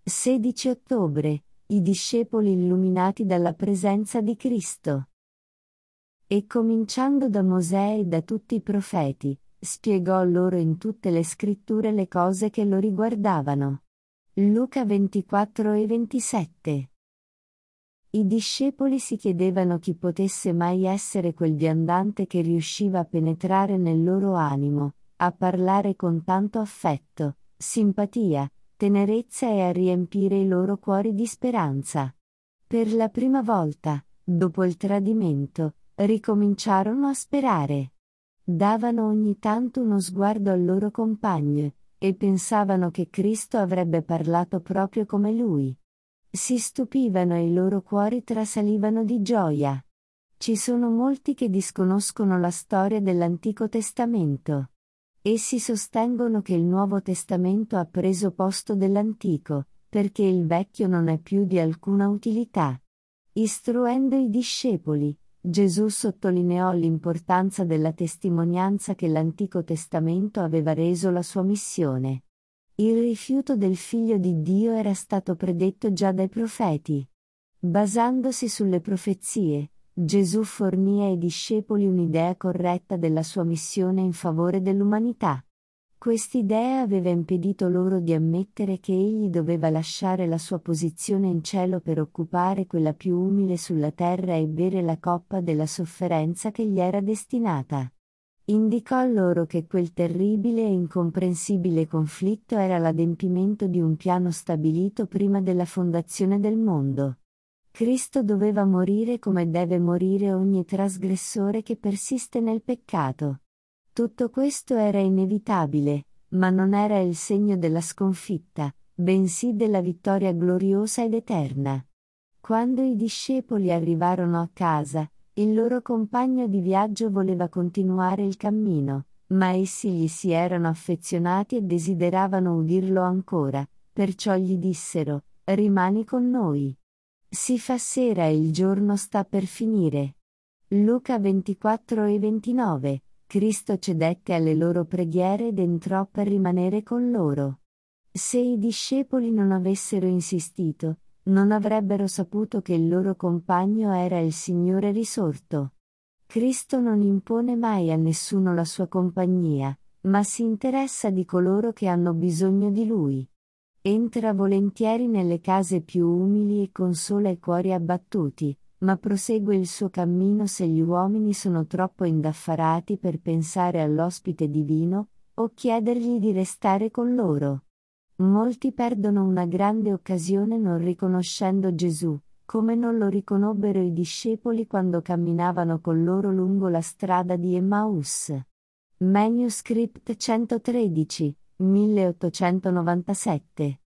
16 ottobre. I discepoli illuminati dalla presenza di Cristo. E cominciando da Mosè e da tutti i profeti, spiegò loro in tutte le scritture le cose che lo riguardavano. Luca 24 e 27. I discepoli si chiedevano chi potesse mai essere quel viandante che riusciva a penetrare nel loro animo, a parlare con tanto affetto, simpatia, tenerezza e a riempire i loro cuori di speranza. Per la prima volta, dopo il tradimento, ricominciarono a sperare. Davano ogni tanto uno sguardo al loro compagno, e pensavano che Cristo avrebbe parlato proprio come lui. Si stupivano e i loro cuori trasalivano di gioia. Ci sono molti che disconoscono la storia dell'Antico Testamento. Essi sostengono che il Nuovo Testamento ha preso posto dell'Antico, perché il Vecchio non è più di alcuna utilità. Istruendo i discepoli, Gesù sottolineò l'importanza della testimonianza che l'Antico Testamento aveva reso la sua missione. Il rifiuto del Figlio di Dio era stato predetto già dai profeti. Basandosi sulle profezie, Gesù fornì ai discepoli un'idea corretta della sua missione in favore dell'umanità. Quest'idea aveva impedito loro di ammettere che egli doveva lasciare la sua posizione in cielo per occupare quella più umile sulla terra e bere la coppa della sofferenza che gli era destinata. Indicò loro che quel terribile e incomprensibile conflitto era l'adempimento di un piano stabilito prima della fondazione del mondo. Cristo doveva morire come deve morire ogni trasgressore che persiste nel peccato. Tutto questo era inevitabile, ma non era il segno della sconfitta, bensì della vittoria gloriosa ed eterna. Quando i discepoli arrivarono a casa, il loro compagno di viaggio voleva continuare il cammino, ma essi gli si erano affezionati e desideravano udirlo ancora, perciò gli dissero: «Rimani con noi. Si fa sera e il giorno sta per finire». Luca 24 e 29. Cristo cedette alle loro preghiere ed entrò per rimanere con loro. Se i discepoli non avessero insistito, non avrebbero saputo che il loro compagno era il Signore risorto. Cristo non impone mai a nessuno la sua compagnia, ma si interessa di coloro che hanno bisogno di Lui. Entra volentieri nelle case più umili e consola i cuori abbattuti, ma prosegue il suo cammino se gli uomini sono troppo indaffarati per pensare all'ospite divino, o chiedergli di restare con loro. Molti perdono una grande occasione non riconoscendo Gesù, come non lo riconobbero i discepoli quando camminavano con loro lungo la strada di Emmaus. Manuscript 113, 1897